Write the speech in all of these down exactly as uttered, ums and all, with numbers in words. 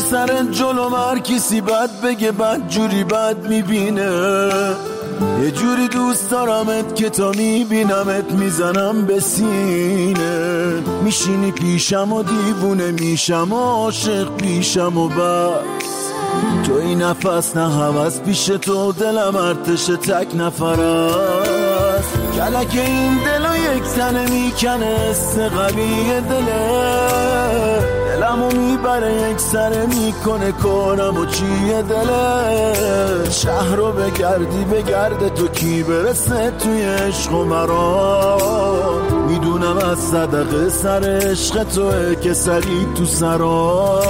سر جلو هر کسی بد بگه بد جوری بد میبینه. یه جوری دوست دارمت که تا میبینمت میزنم به سینه. میشینی پیشم و دیوونه میشم و عاشق پیشم و بس. تو این نفس نه هوس پیش تو دلم ارتش تک نفر است. کلک این دلو یک تنه میکنه استقبیه دله. دلمو میبره یک سره میکنه کارم و چیه دله. شهر رو بگردی بگرده تو کی برسه توی عشق و مرام. میدونم از صدقه سر عشق توه که سری تو سرام.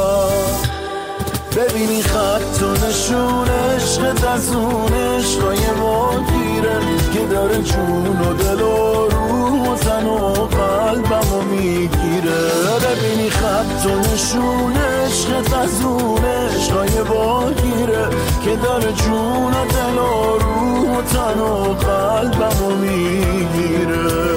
ببینی خط و نشون عشقت از اون عشقای ما گیره که داره جون و دل و روح و تن و قلبم و میگیره. ببینی خط و نشون عشقت از اون عشقای ما گیره که داره جون و دل و روح و تن و قلبم و میگیره.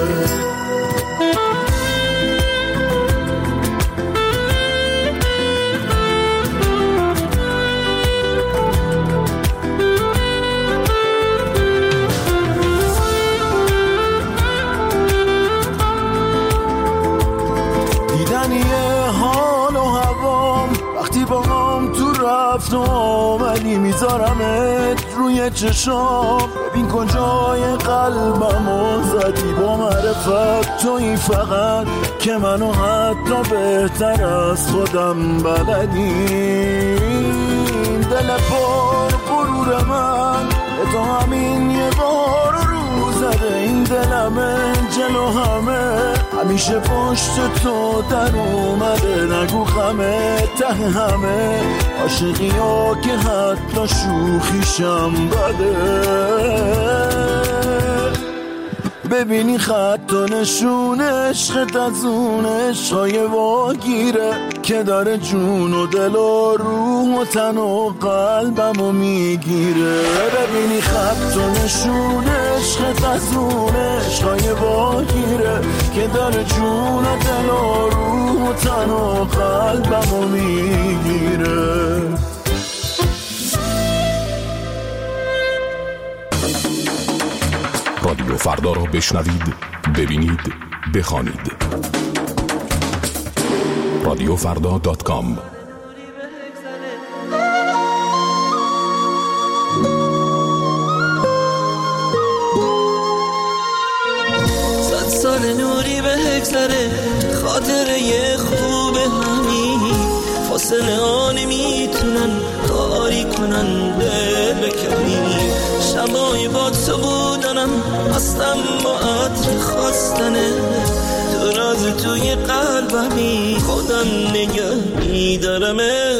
رفت و آمدی میذارمت روی چشام. ببین کجای قلبمو زدی با معرفت توی فقط که منو حتی بهتر از خودم بلدی. دل پر غرور من به تو همین یه بار رو زده. این دلمه جلو همه همیشه پشت تو در اومده. نگو غمه ته همه عاشقی ها که حتی شوخیشم بده. ببینی خط و نشون عشقت از اون عشقای واگیره که داره جون و دل و روح و تن و قلبمو میگیره. ببینی خط و نشون عشقت از اون عشقای واگیره که داره جون و دل و روح و تن و قلبمو میگیره. رادیو فردا را بشنوید، ببینید، بخوانید. رادیو فردا دات کام. صد سال نوری به هگذره خاطره یه خوب همین. فاصله ها نمیتونن کاری کنن دل بکنی. شبای با تو بودنم هستم با عطر خواستنه. تو راز توی قلبمی خودم نگه میدارم.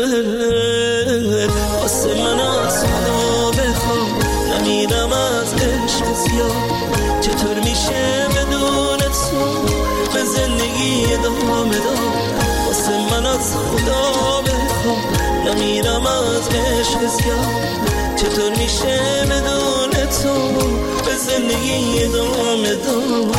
واسه من از خدا بخوام نمیرم از عشق زیاد. چطور میشه بدون تو به زندگی ادامه داد. واسه من از خدا بخوام نمیرم از عشق زیاد. چطور میشه بدون تو به زندگی ادامه داد.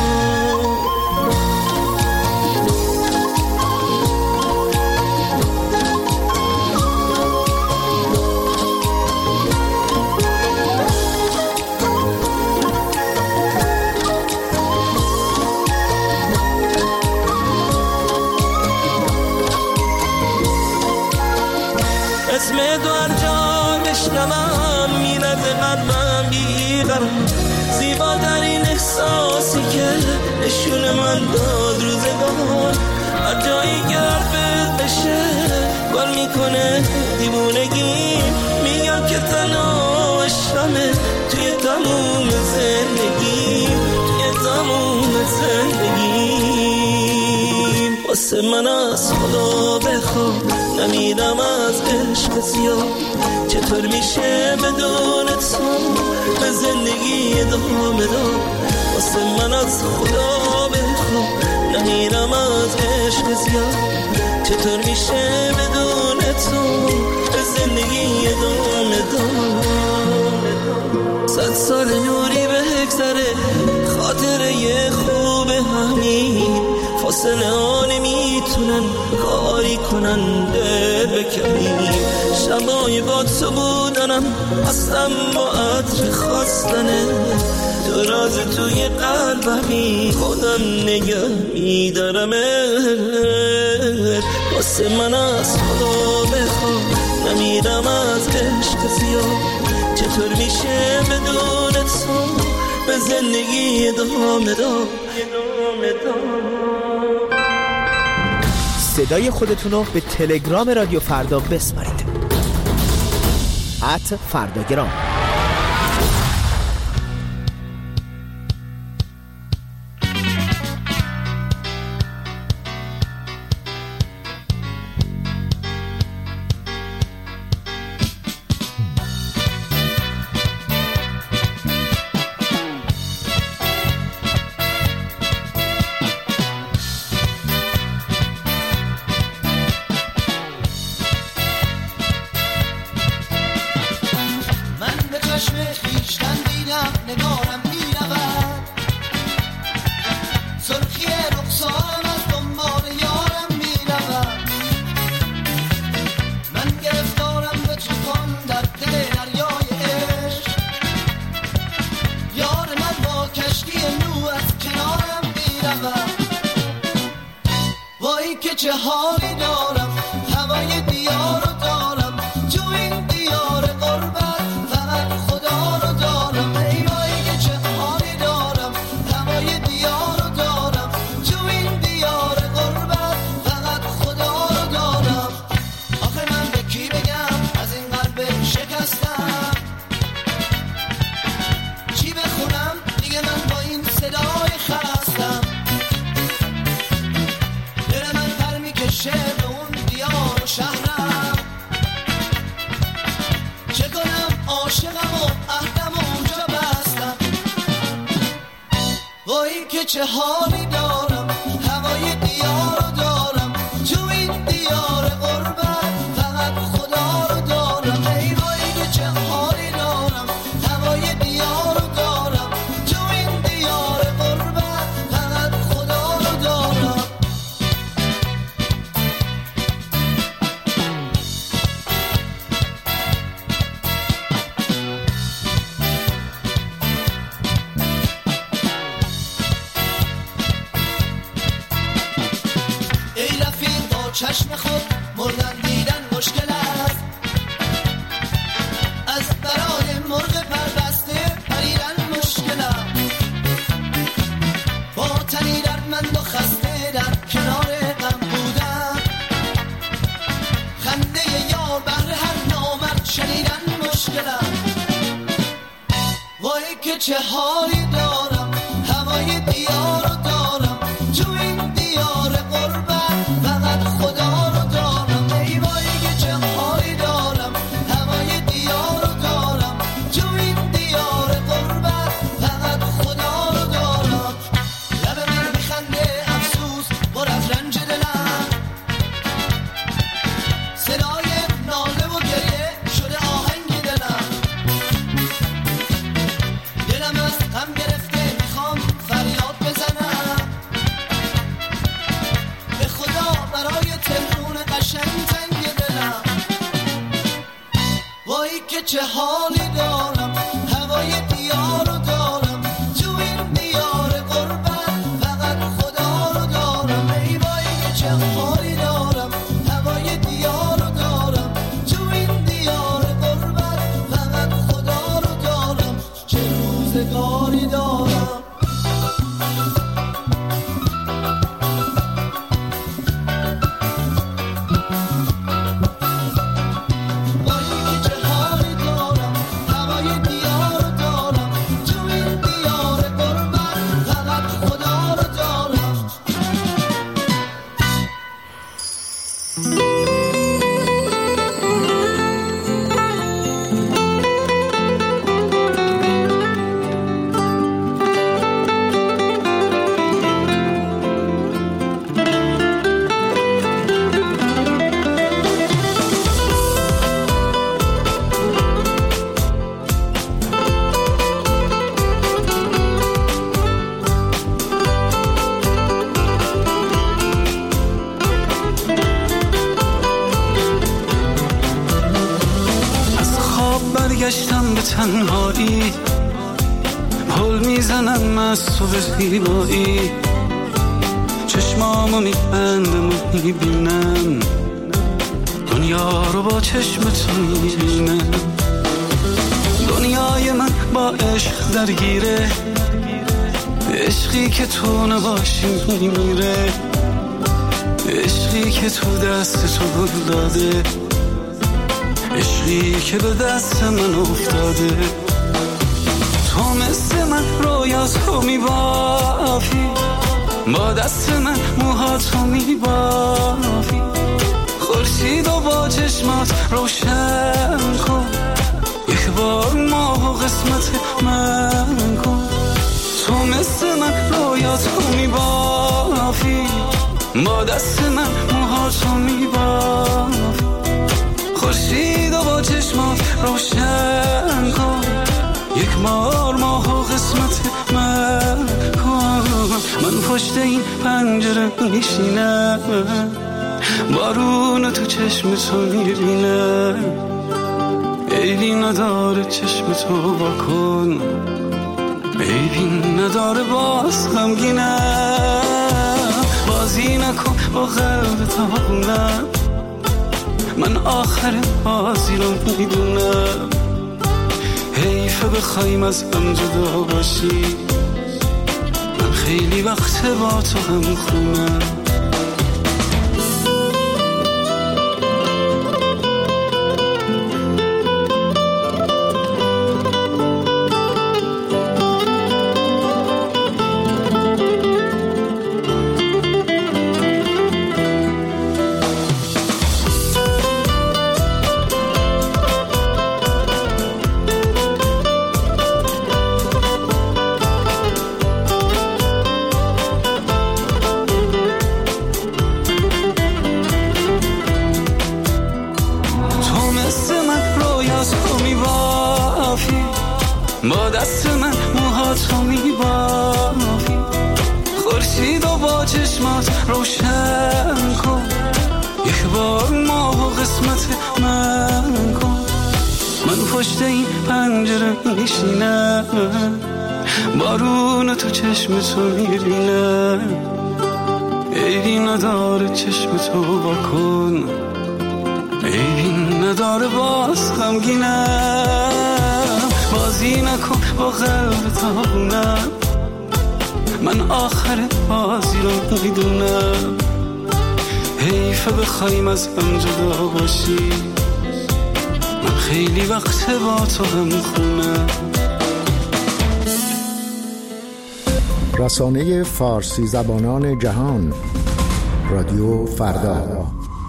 اسم تو هر جا بشنوم میرزه قلبم بیقرار. زیباترین احساسی که نشون من داد روزگار. هر جایی که حرفت بشه گل میکنه دیوونگی. میگم که تنها عشقمه توی تموم زندگی. توی تموم زندگی واسه من از خدا بخوام نمیرم از عشق زیاد. چطور میشه بدون تو به زندگی ادامه داد. واسه من از خدا بخوام نمیرم از عشق زیاد. چطور میشه بدون تو به زندگی ادامه داد. صد سال نوری به هگذره خاطره خوب همین. فاصله نمیتونن کاری کنن دل بکنیم. شبای با تو بودنم اصلا با عطر خواستنه، تو راز توی قلبمی خودم نگه میدارمت. واسه من از خدا بخوام نمیرم از عشق زیاد، چطور میشه بدون تو به زندگی ادامه داد. صدای خودتونو به تلگرام رادیو فردا بسپارید. ات فرداگرام. چه حالی دارم، هوای دیار رو دارم، تو این دیار غربت فقط خدا رو دارم. ای وای که چه حالی دارم، هوای دیار رو دارم، تو این دیار غربت فقط خدا رو دارم. آخه من به کی بگم از این قلب شکستم، چی بخونم دیگه من با این صدای خستم. چه به اون دیار و شهرم، چه کنم عاشقم و عهدم و اونجا بستم. وای که چه حالی دارم، هوای دیار رو دارم، تو این دیار غربت فقط خدا رو دارم. ای وای که چه حالی دارم، هوای دیار رو دارم، تو این دیار غربت فقط خدا رو دارم. چشم خود مردن دیدن مشکل است، از برای مرغ پربسته پریدن مشکل است. با تنی دردمند و خسته در کنار غم بودن، خنده یار بهر هر نامرد شنیدن مشکل است. وای که چه حالی دارم، هوای دیار رو دارم، تو این دیار غربت فقط خدا رو دارم. ای وای که چه حالی دارم، هوای دیار رو دارم، تو این دیار غربت فقط خدا رو دارم. لب من میخنده افسوس پر از رنج دلم، صدای ناله و گریه شده آهنگ دلم. دلم از غم گرفته میخوام فریاد بزنم، به خدا برای تهرون قشنگ تنگ دلم. وای که چه حالی دارم، هوای دیار رو دارم، تو این دیار غربت فقط خدا رو دارم. ای وای که چه حالی دارم، هوای دیار رو دارم، تو این دیار غربت فقط خدا رو دارم. چه روزگاری دارم. تنهایی پل میزنم از تو به زیبایی چشمامو میبندم و میبینم دنیا رو با چشم تو میبینم دنیای من با عشق درگیره عشقی که تو نباشی میمیره عشقی که تو دست تو داده عشقی که به دست من افتاده تو مثل من رویاتو میبافی با دست من موهاتو میبافی خورشید و با چشمات روشن کن یک بار ماه و قسمت من کن تو مثل من رویاتو میبافی با دست من موهاتو میبافی خورشید و با چشمات روشن کن یک بار ماه و قسمت من کن من پشت این پنجره میشینم بارون تو چشم تو میبینم عیبی نداره چشم تو واکن عیبی نداره باز غمگینم بازی نکن با قلب تاونم من آخر بازی رو میدونم حیفه بخوایم از هم جدا باشی من خیلی وقت با تو هم خونم با دست من موهاتو میبافی خورشید و با چشمات روشن کن یک بار ماه و قسمت من کن من پشت این پنجره میشینم بارون تو چشم تو میبینم عیبی نداره چشم تو واکن عیبی نداره باز غمگینم بازی نکن با قلب تاونم من آخر بازی رو میدونم حیفه بخوایم از هم جدا باشی من خیلی وقت با تو هم خونم رسانه فارسی زبانان جهان رادیو فردا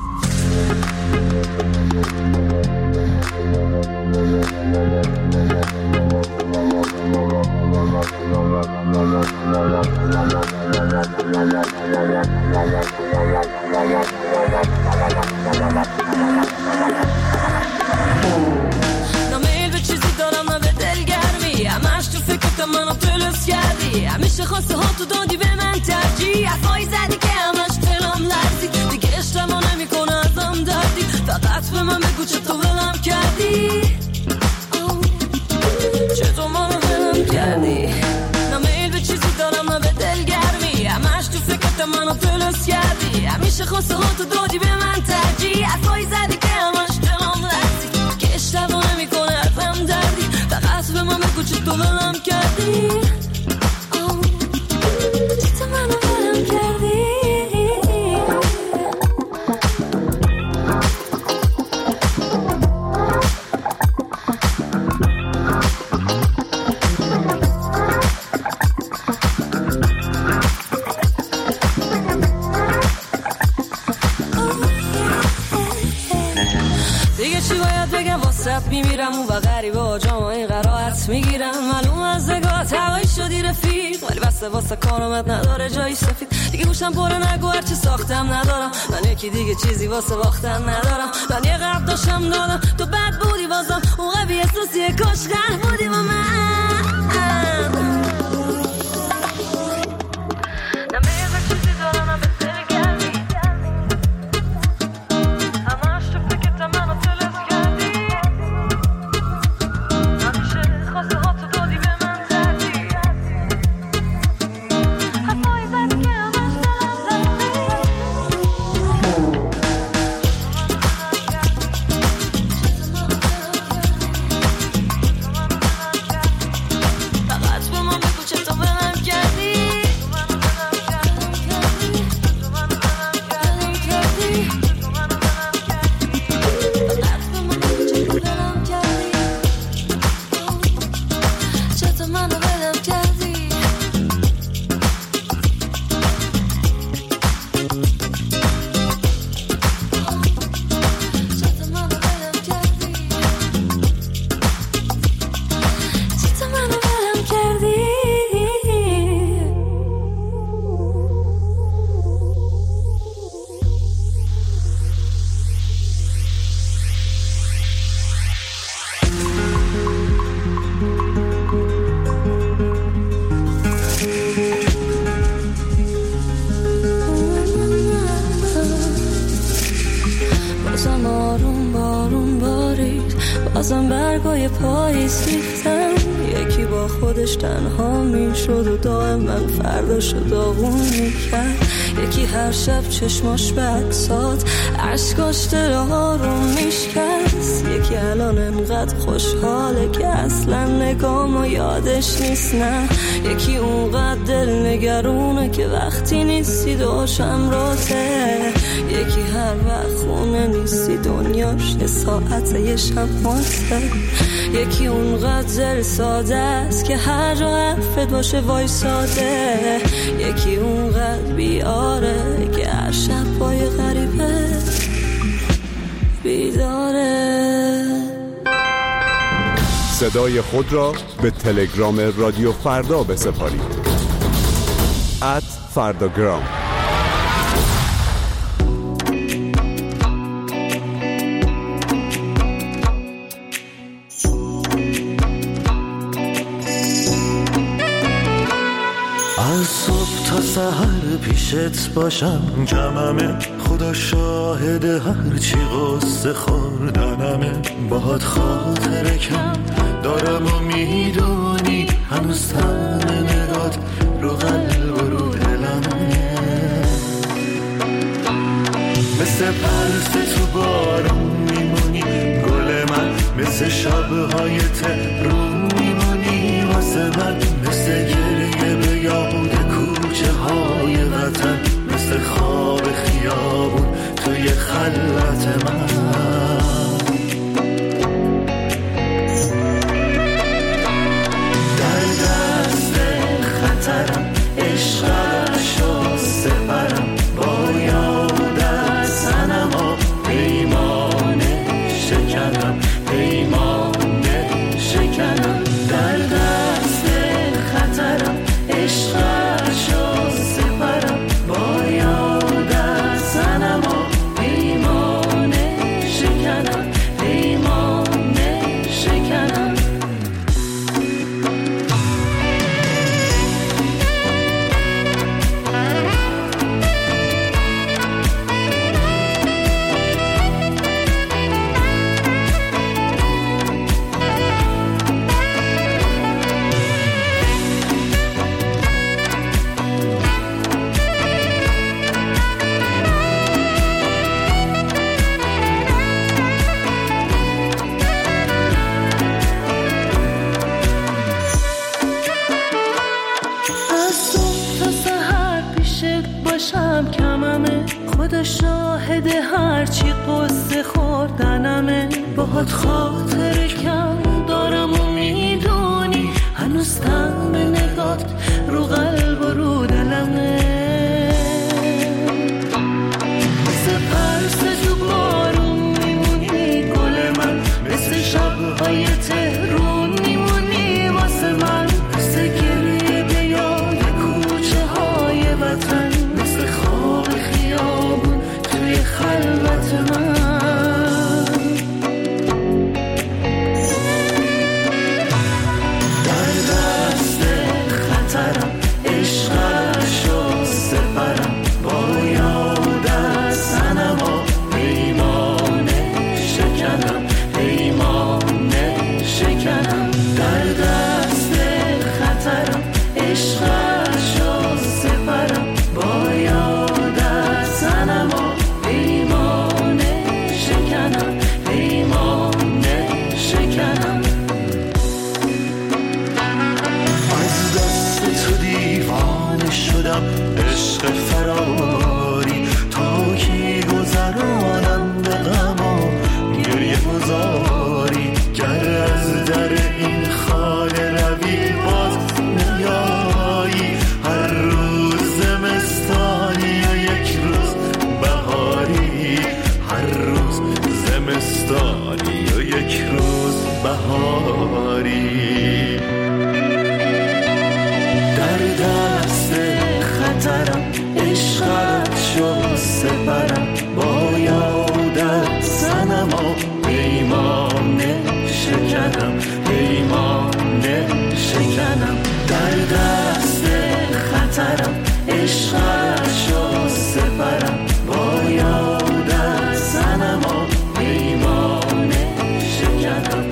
نمیل به چیزی دارم نه به دلگرمی همش تو فکرت منو تلس کردی همیشه خواسته ها تو دادی به من ترجیح حرفایی زدی که همش دلم لرزید دیگه اشتما نمی کنه ازم دردی فقط به من بگو چطور ولم کردی چطور منو ولم کردی نمیل به چیزی دارم نه به دلگرمی همش تو فکرت منو تلس کردی همیشه خواسته ها تو دادی به من ترجیح حرفایی زدی که همش دلم لرزید که اشتما نمی کنه ازم دردی فقط به من بگو چطور ولم کردی چطور منو ولم کردی میمیرم و غریبه ها جامعه قرائت میگیرم معلوم از نگاه هوایی شدی رفیق ولی بسته واسه کارامت نداره جایی سفید دیگه گوشم پره نگو هرچی ساختم ندارم من یکی دیگه چیزی واسه باختن ندارم من یه قرب داشتم دادم تو بد بودی بازم اون قوی احساسیه کاش غرب بودی با من I'm بازم برگای پاییز ریختم. یکی با خودش تنها میشد و دائم من فرداشو داغون میکرد. یکی هر شب چشماش بکسات عشقاش دلها رو میشکست. یکی الان انقدر خوشحاله که اصلا نگامو یادش نیست. نه یکی اونقدر دل نگرونه که وقتی نیستی دوشم راته. یکی هر وقت خونه نیستی دنیاش یه ساعت یه شب ماسته. یکی اونقدر زل ساده است که هر جا حرفت باشه وای ساده. یکی اونقدر بیاره که هر شب پای غریبه بیداره. صدای خود را به تلگرام رادیو فردا بسپارید. ات فرداگرام. از صبح تا سحر پیشت باشم جمعمه، خدا شاهد هرچی قصه خوردنمه. باهات خاطره کم دارم و میدونی هنوز تن نگات رو قلب و رو دلمه. مثل پرس تو بارون میمونی گل من، مثل شبهای تهرون میمونی واسه من. مثل گریه به یاد کوچه های وطن، مثل خواب خیابون توی خلوت من. در دست خطرم عشقشو سپرم، با یادت صنما پیمانه شکنم، پیمانه شکنم. در دست خطرم عشقشو سپرم، با یادت صنما پیمانه شکنم، پیمانه شکنم. خدا شاهد هرچی قصه خوردنمه. باهات خاطر کم دارم و میدونی هنوز طعم نگات رو قلب و رو دلمه. مثل پرس تو بارون میمونی گل من، مثل شبهای تهرون میمونی واسه من. مثل گریه به یاد کوچه های وطن، مثل خواب خیابون توی خلوت من. در دست خطرم عشقشو سپرم، با یادت صنما پیمانه شکنم، پیمانه شکنم. در دست خطرم عشقشو سپرم، با یادت صنما پیمانه شکنم، پیمانه شکنم. از دست تو دیوانه شدم عشق فراری، تا کی گذرانم به غم و گریه گذاری. گر از در این خانه روی باز نیایی، هر روز زمستانی و یک روز بهاری، هر روز زمستانی و یک روز بهاری. در دست خطرم عشقشو سپرم، با یادت صنما پیمانه شکنم، پیمانه شکنم. در دست خطرم عشقشو سپرم، با یادت صنما پیمانه شکنم.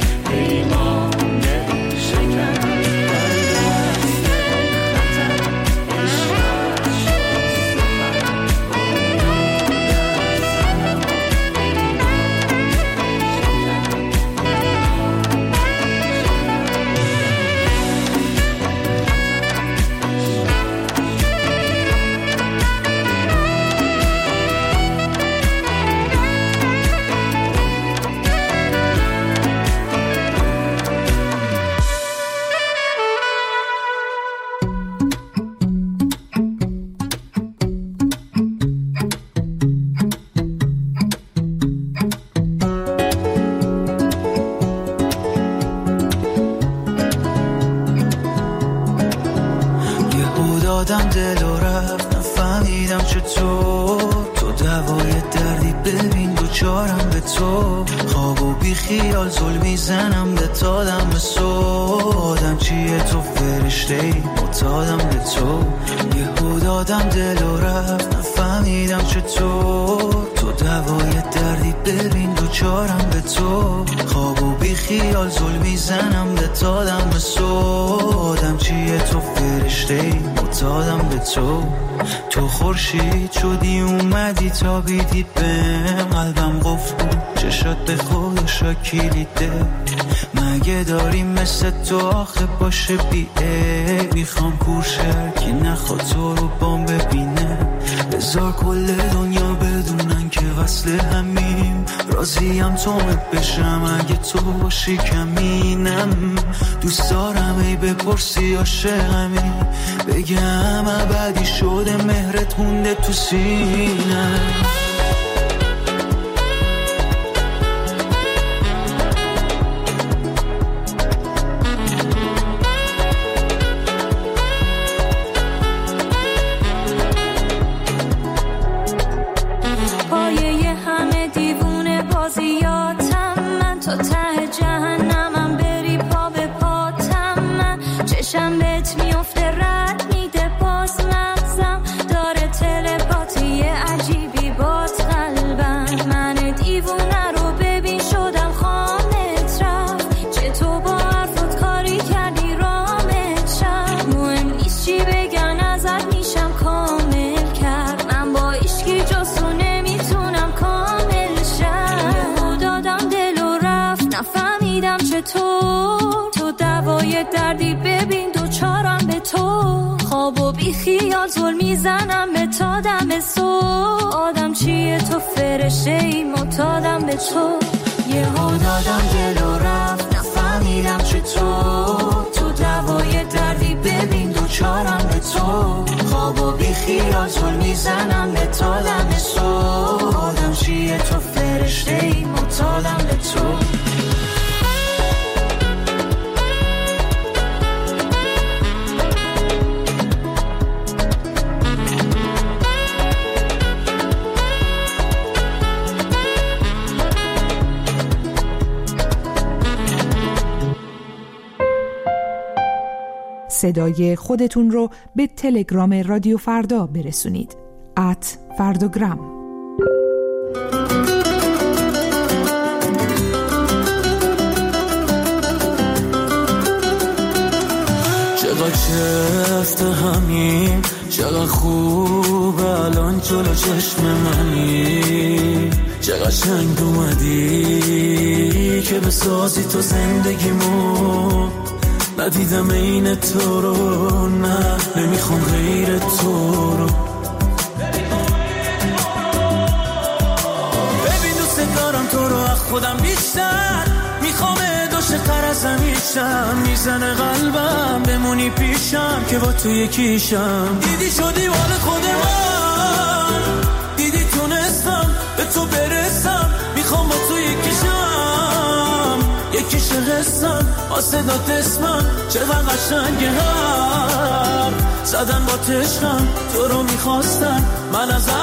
دادم دل و رفت نفهمیدم چطور تو دوای دردی ببین دوچارم به تو خواب و بی خیال زل میزنم به تادم به صبح آدم چیه تو فرشته ای متادم به تو یهو دادم دل و رفت نفهمیدم چطور تو دوای دردی ببین دوچارم به تو خواب و بی خیال زل میزنم به تادم به صبح آدم چیه تو فرشته ای متادم به تو تو خورشید شدی اومدی تا بیدی بهم قلبم قفل بود چشات به خودشا کلیده مگه داری مثل تو آخه باشه بیه میخوام کورشر که نخواد تو رو بام ببینه بذار کل دنیا بدونن که وصل همیم راضیم تو بشم اگه تو باشی کمینم دوست دارم ای بپرسی عاشقمی بگم ابدی شده مهرت مونده تو سینم دردی ببین دوچارم به تو خواب و بی خیال زل میزنم به تادم به سو آدم چیه تو فرشته ای متادم به تو یهو دادم دل و رفت نفهمیدم چطور تو دوای دردی ببین دوچارم به تو خواب و بی خیال زل میزنم به تادم به سو آدم چیه تو فرشته ای متادم به تو صدای خودتون رو به تلگرام رادیو فردا برسونید. ات فرداگرام. چقدر چفت همین چقدر خوب الان جلو چشم منی چقدر شنگ اومدی که بسازی تو زندگیمو ندیدم این تو رو نه نمیخوام غیر تو رو ببین دوست دارم تو رو از خودم بیشتر میخوام دوش قرصم میشم میزنه قلبم بمونی پیشم که با تو یکیشم دیدی شدی وال خود من دیدی تونستم به تو برسم میخوام با تو یکیشم یکیش قسم آسه داد اسمم چقدر قشنگه هم زدن با تشکم تو رو میخواستن من از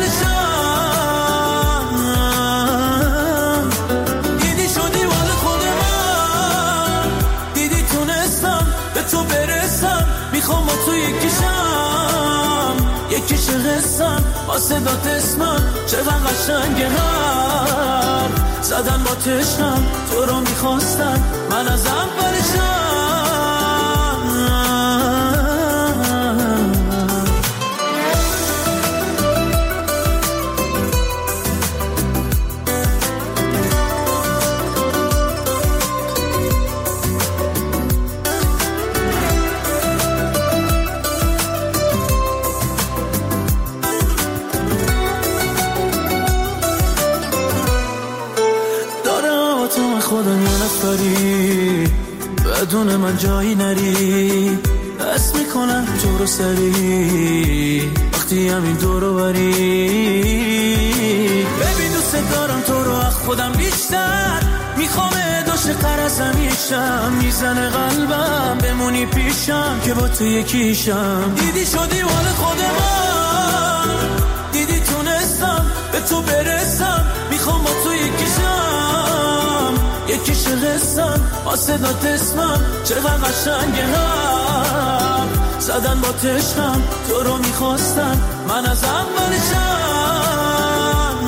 اولشم دیدی شدی وال خود من دیدی تونستم به تو برسم میخوام با تو یکیشم یکیش قسم آسه داد اسمم چقدر قشنگه هم زدن با تشنم تو رو میخواستن من از اولشم خودم یه نفری بدون من جایی نری دست میکنم تو رو سری وقتی همین دورو بری ببین دوست دارم تو رو از خودم بیشتر میخوام داشت قرصم میشم، میزنه قلبم بمونی پیشم که با تو یکیشم. دیدی شدی مال خود من، دیدی تونستم به تو برسم، میخوام با تو یکیشم، یکیش قسم با صدات اسمم چقدر قشنگه هم زدن با تشکم، تو رو میخواستم من از اولشم.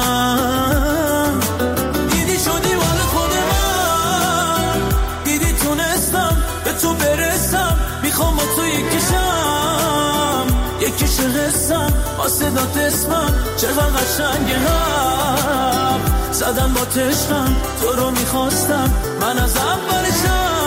دیدی شدی مال خود من، دیدی تونستم به تو برسم، میخوام با تو یکیشم، یکیش قسم با صدات اسمم چقدر قشنگه هم زدن با تشکم، تو رو میخواستم من از اولشم.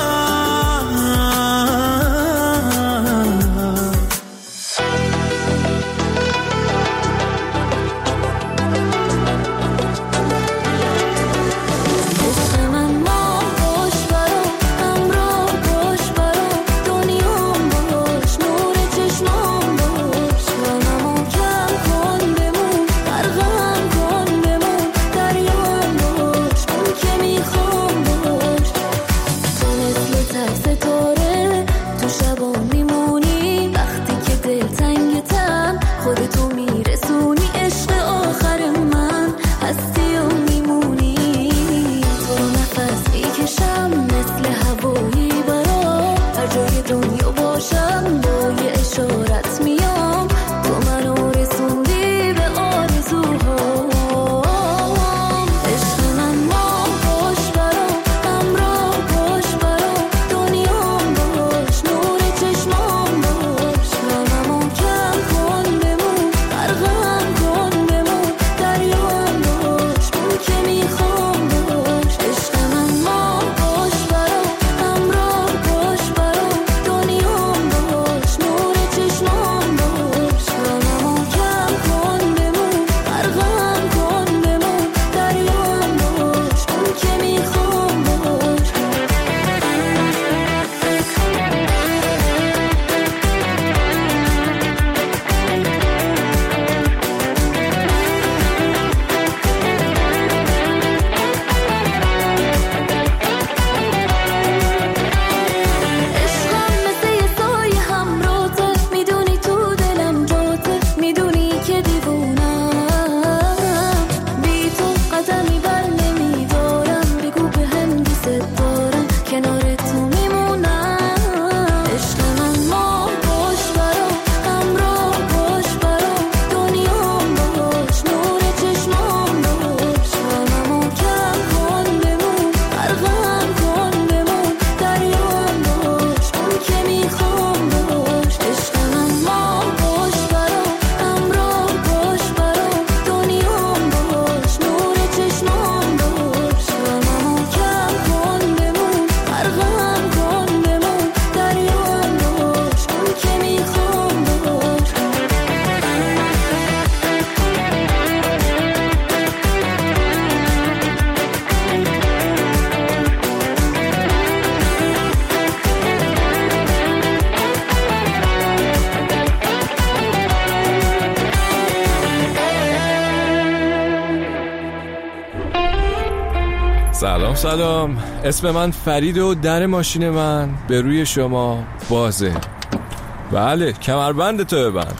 سلام سلام، اسم من فرید و در ماشین من به روی شما بازه. بله، کمربند تو ببند.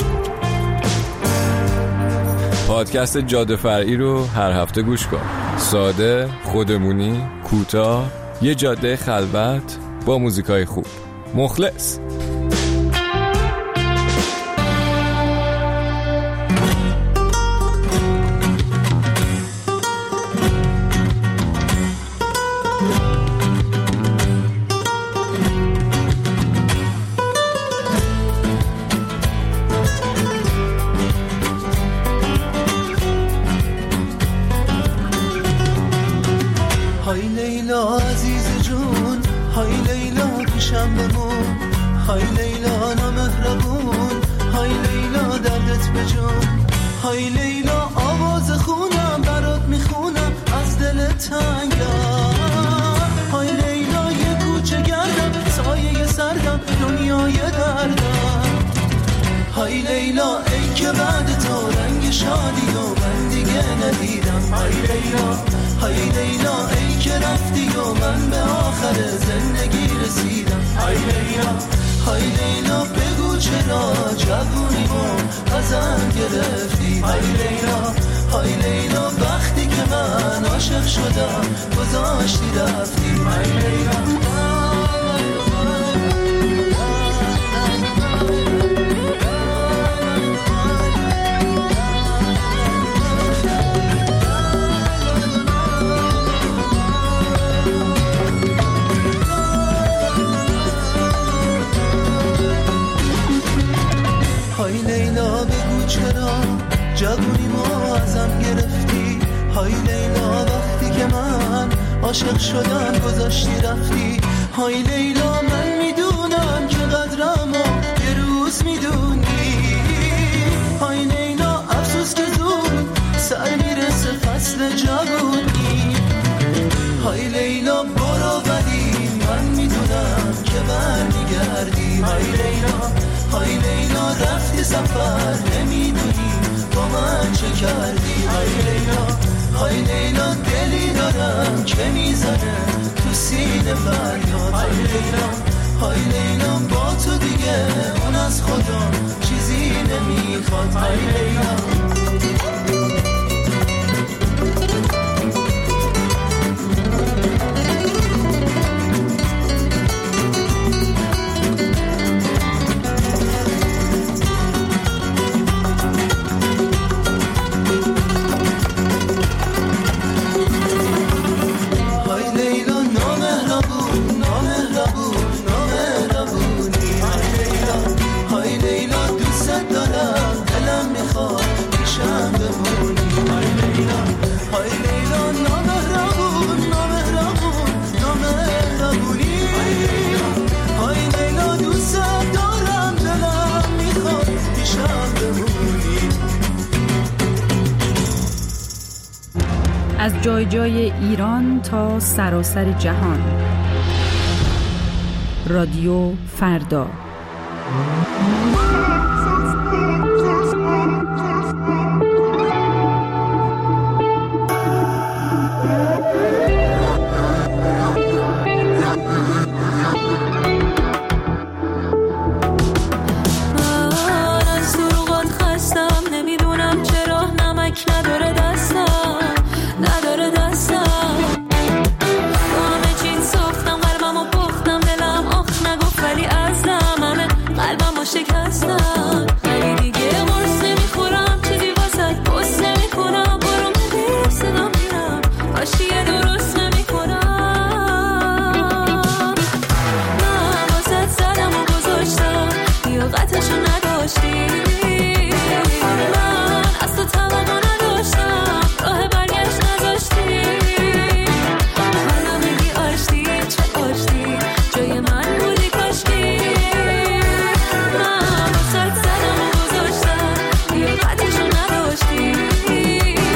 پادکست جاده فرعی رو هر هفته گوش کن. ساده، خودمونی، کوتاه، یه جاده خلوت با موزیکای خوب. مخلص. های لیلا عزیز جون، های لیلا پیشم بمون، های لیلا نامهربون، های لیلا دردت بجون، های لیلا آواز خونم برات میخونم از دل تنگم، های لیلا یه کوچه گردم سایه سردم دنیای دردم، های لیلا ای که بعد تو رنگ شادی و من دیگه ندیدم، های لیلا های لیلا لیلا های لیلا بگو چرا جوونیمو ازم گرفتی های لیلا های لیلا وقتی که من عاشق شدم گذاشتی رفتی های لیلا های لیلا بگو چرا جوونی ما ازم گرفتی های لیلا وقتی که من عاشق شدم گذاشتی رفتی های لیلا من میدونم که قدرمو یه روز میدونی های لیلا افسوس که زود سر میرسه فصل جوونی های لیلا برو ولی من میدونم که برمیگردی های لیلا های لیلا رفتی سفر نمیدونی با من چه کردی های لیلا های لیلا دلی دارم که میزنه تو سینه فریاد های لیلا های لیلا با تو دیگه اون از خدا چیزی نمیخواد های لیلا از جای جای ایران تا سراسر جهان. رادیو فردا. نداشتی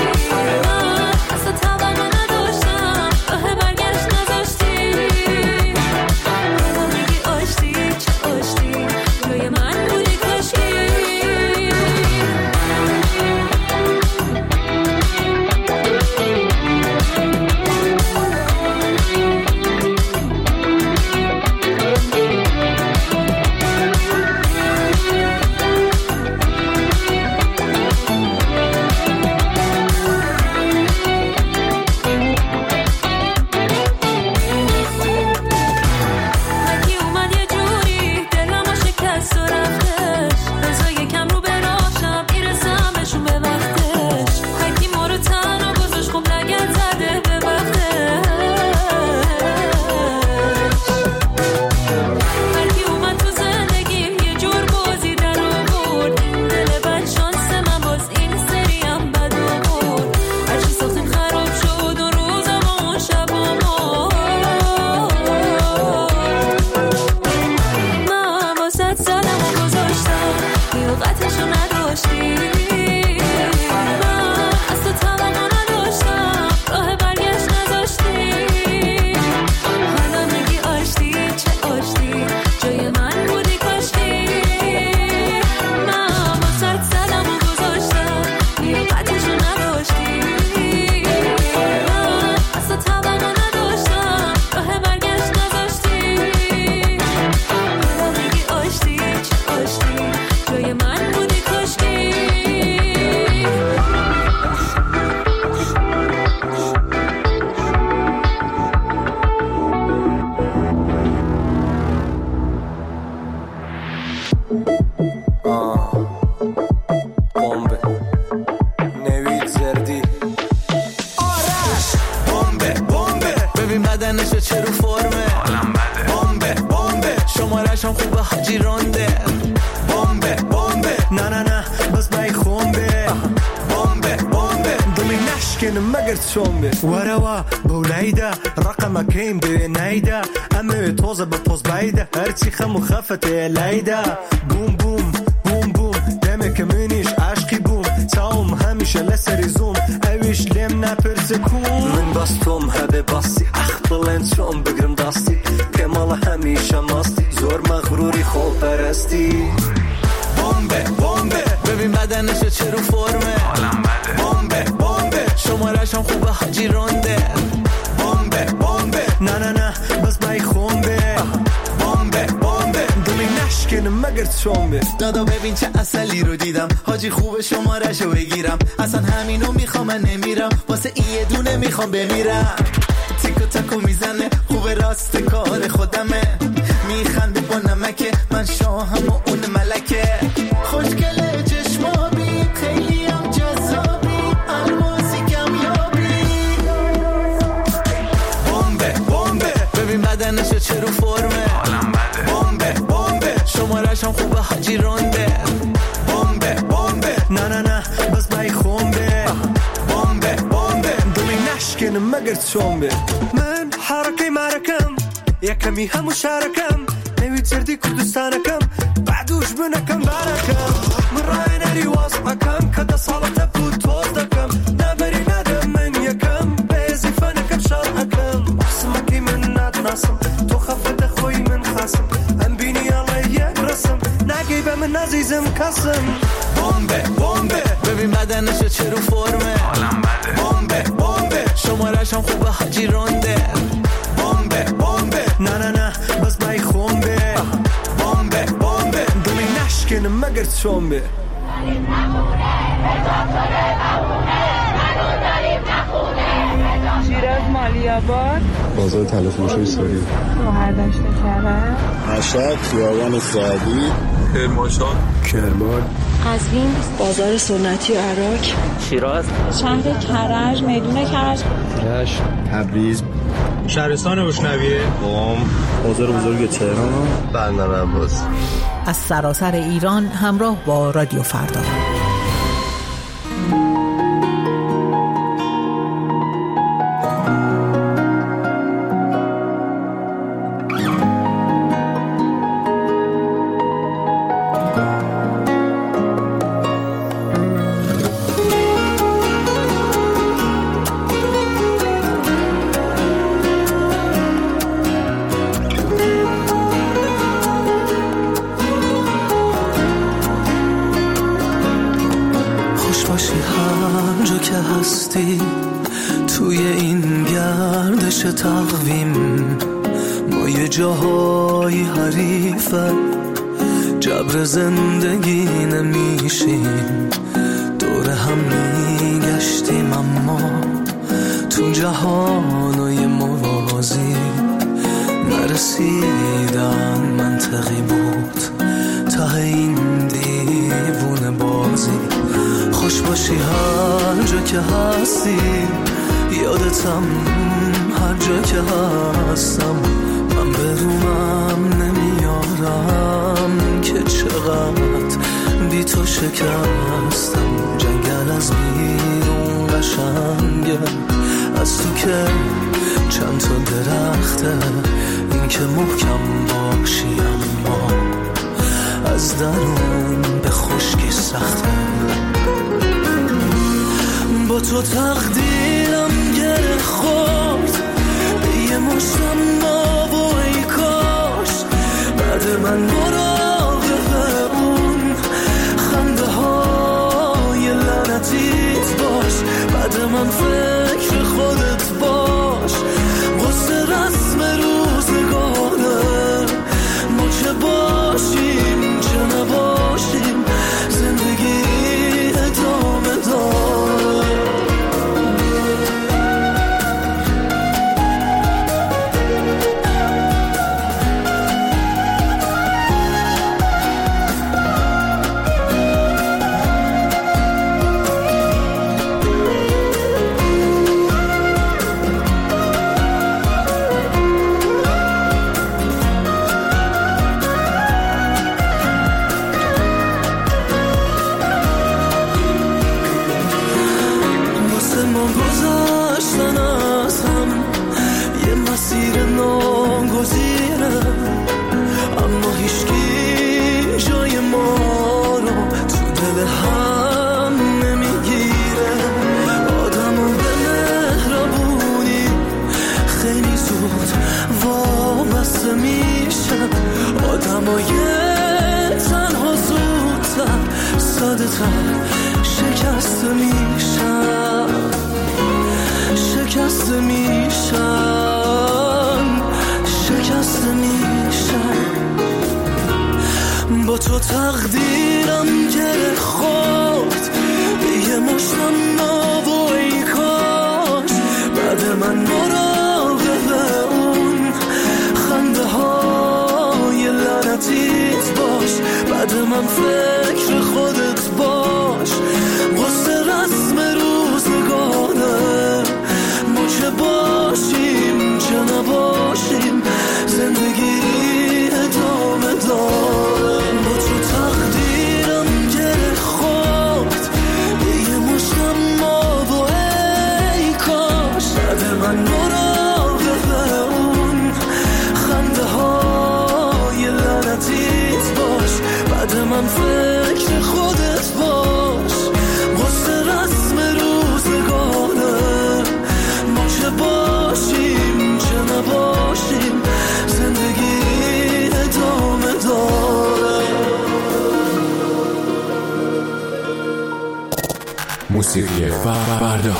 نشكن مقرت شومبي وروا بوليدا رقم كيم بنايدا أمي توزة ببوز بايدا هرتي خم وخفة ليدا بوم بوم بوم بوم دمك منيش عشقي بوم تاوم هميشه لسري زوم اويش لم نپرسكون من باستوم هبه باسي اخبلن شوم بگرم داستی کمال همیشه ماستی زور مغروری خوب پرستی بومبه بومبه ببین بدنشو چه رو فرمه حالم بده بومبه بومبه شمارش هم خوبه حاجی رونده بومبه بومبه نه نه نه بس بای خونبه بومبه بومبه دلی نشکن مگرد شومبه دادا ببین چه اصلی رو دیدم حاجی خوبه شمارشو بگیرم اصلا همینو میخوام من نمیرم واسه این یه دونه میخوام بمیرم تیکو تاکو میزنه خوبه راست کار خودمه میخنده با نمکه من شاهم و اون ملکه خوشگله چشمابی خیلی هم جذابی الماسی کمیابی بومبه بومبه ببین بدنشو چه رو فرمه حالم بده بومبه بومبه شمارش هم خوبه حاجی رونده بومبه بومبه نه نه نه بس بای خونبه بومبه بومبه دلی نشکن مگرد شومبه من حركي معركم يا كمي هم مشاركم نوي تردي كردستانكم بعدوش بنكم باركم من راينا ري واصحكم كدا صالة بود توضكم نبري ندم من يكم بيزي فنكم شرحكم احسمكي من ناد ناسم تو خفت خوي من خاسم ام بيني الله يقرسم ناقيبه من عزيزم كسم بومبه بومبه ببین بدنشو چه رو فرمه حالم بده بومبه بومبه شمارش هم خوبه حاجی رونده بومبه بومبه نه نه نه بس بای خونبه بومبه بومبه دلی نشکن مگرد شومبه شیراز مالیاباد بازار تلفروشی ساری شوهر داشته کرده مشهد خیابان سعدی کرمانشاه کرمان قزوین بازار سنتی عراق شیراز شهر کرج میدون کرج رشت تبریز شهرستان بشنویه قم بازار بزرگ تهران بندر عباس از سراسر ایران همراه با رادیو فردا. توی این گردش تقویم ما یه جاهای حریفه جبر زندگی نمیشیم دور هم میگشتیم اما تو جهانای موازی نرسیدن منطقی بود ته این دیوونه بازی خوش باشی هر جا که هستی یادتم هر جا که هستم من برومم نمیارم که چقدر بی تو شکستم جنگل از بیرون قشنگه از تو که چند تا درخته این که محکم باشی اما از درون به خشکی سخته با تو تقدیرم گره خورد به یه مشتم ما و ای کاش بعد من مراقب اون خنده های لعنتیت باش بعد من فکر خودت باش قصه رسم روزگاره ما چه باشیم چه نباشیم زندگی ادامه داره گذشتن از هم یه مسیر ناگزیره، اما هیچکی جای ما رو تو دل هم نمیگیره. آدمو به مهربونی خیلی زود وابسته میشن، آدمای تنها زودتر ساده تر شکست میشن، شکست میشن، شکست میشن. با تو تقدیرم گره خورد به یه مشتم ناب و ای کاش بعد من مراقب اون خنده های لعنتیت باش، بعد من فکر خودت باش. واسه رسم روزگاره ما چه باشیم چه نباشیم زندگی ادامه داره. با تو تقدیرم گره خورد به یه مشتم آب و ای کاش بعد من مراقب اون خنده های لعنتیت باش، بعد من فکر خودت باش. واسه رسم روزگاره ما چه باشیم چه نباشیم زندگی ادامه داره. موسیقی فردا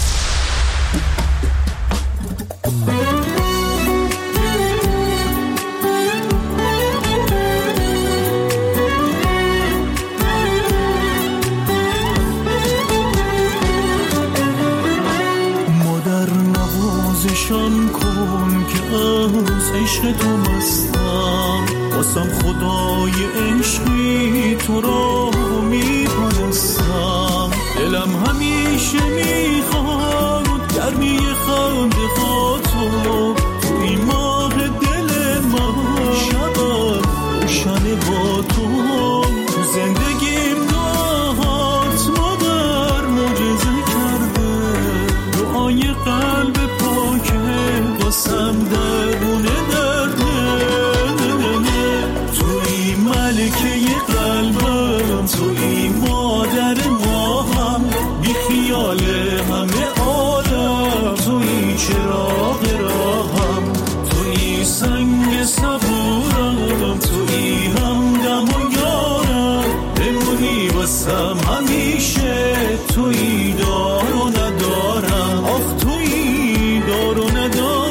نوازشان کن که از عشق تو مستم، واسم خدای عشقی تو را میپرستم. دلم همیشه میخواد گرمی خنده ها تو، توی ماه دل من شبم روشن با تو. تو زندگیم دهات مادر معجزه کرده، دعای قلب واسم درونه درده. توی ملکه قلبم، توی مادر ما هم بی خیال همه عالم، توی چراغ راهم، توی سنگ صبورم، توی همدم و یارم. بمونی واسم همیشه، توی دار و ندارم، آخ توی دار و ندارم.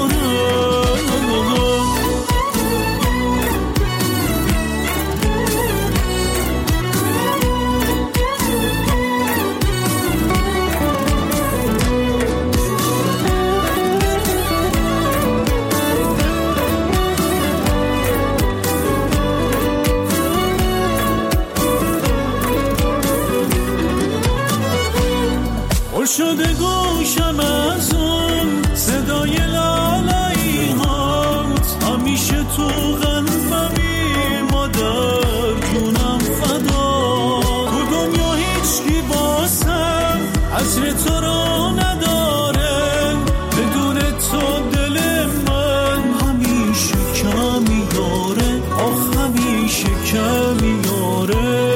شده گوشم از اون صدای لالایی هات، همیشه تو قلبمی مادر جونم فدا. تو دنیا هیچکی باسم عصر تو را نداره، بدون تو دل من همیشه کمی داره، آخ همیشه کمی داره.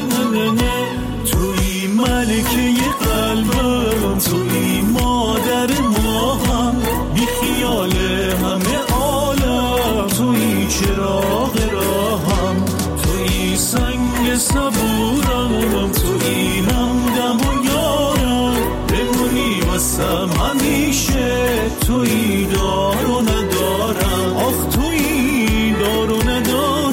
توی ملکه قلبم، توی مادر ما هم بی خیال همه عالم، توی چراغ راهم، توی سنگ صبورم، توی همدم و یارم. بمونی واسم همیشه، توی دار و ندارم، آخ توی دار و ندارم.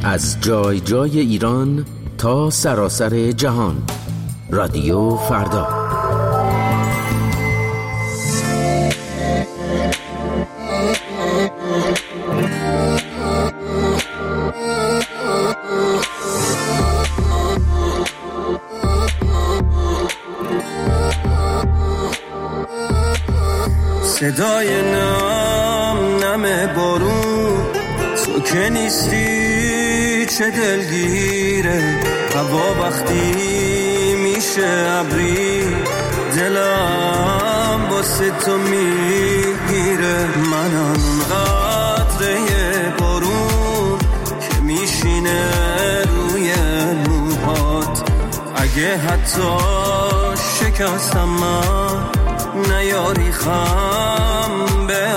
از جای جای ایران تا سراسر جهان. رادیو فردا. صدای نم نم بارون، تو که نیستی چه دلگیره. هوا وقتی میشه ابری، دلم واسه تو میگیره. منم اون قطره بارون که میشینه روی موهات. اگه حتی شکستم من، نیاری خم به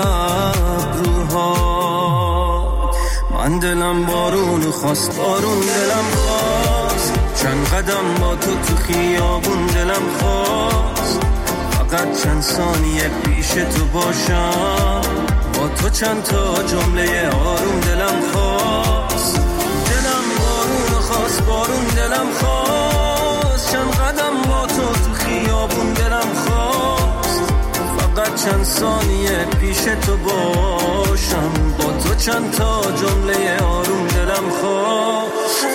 ابروها. من دلم بارون خواست، بارون دلم خواست. چند قدم با تو تو خیابون دلم خواست. فقط چند ثانیه پیش تو باشم، با تو چند تا جمله آروم دلم خواست. دلم بارون خواست، بارون دلم خواست. چند قدم با تو تو خیابون دلم خواست. فقط چند ثانیه پیش تو باشم، با تو چند تا جمله آروم دلم خواست.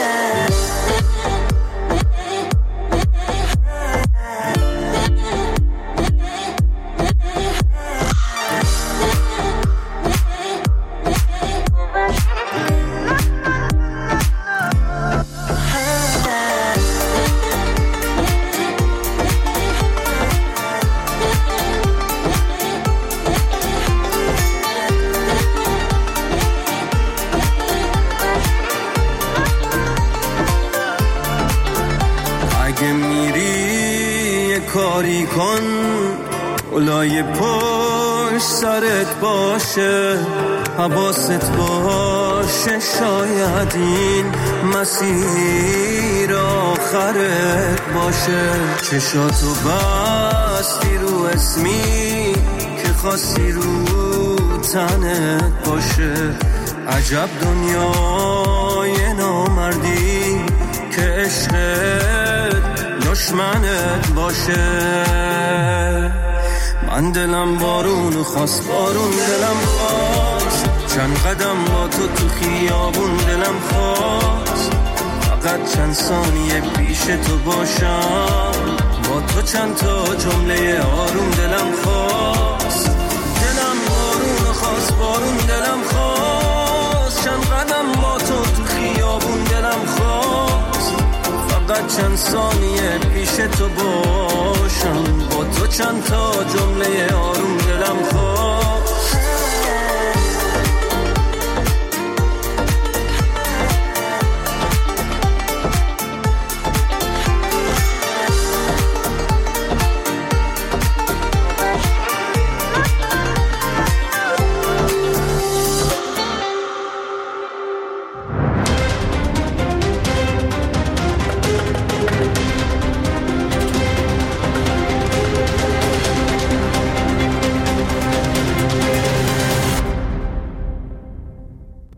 کاری کن اولای پشت سرت باشه، حواست باشه. شاید این مسیر آخرت باشه. چشاتو بستی رو اسمی که خاصی رو تنت باشه. عجب دنیای نامردی که عشقت دشمنت باشه. من دلم بارون خواست، بارون دلم خواست. چند قدم با تو تو خیابون دلم خواست. فقط چند ثانیه پیش تو باشم، با تو چند تا جمله آروم دلم خواست. دلم بارون خواست، بارون دلم خواست. چند قدم با تو تو خیابون دلم خواست. فقط چند ثانیه پیش تو باشم، با تو چند تا جمله آروم دلم خواست.